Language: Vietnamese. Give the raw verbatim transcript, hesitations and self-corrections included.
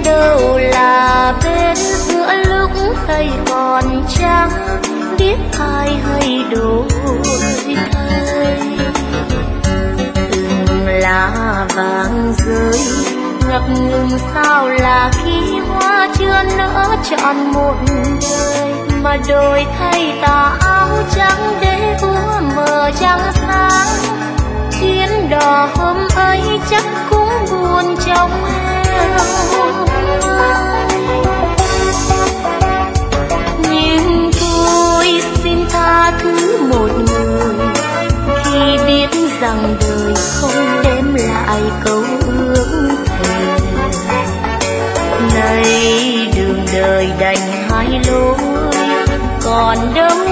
đâu là bên giữa lúc cây còn trắng, biết ai hay đổi thay. Từng lá vàng rơi ngập ngừng sao là khi hoa chưa nở trọn một đời, mà đổi thay tà áo trắng để úa mờ trăng sáng. Chuyến đò hôm ấy chắc cũng buồn trong heo, nhưng tôi xin tha thứ một người khi biết rằng đời không đem lại câu ước thề. Nay đường đời đành hai lối, còn đâu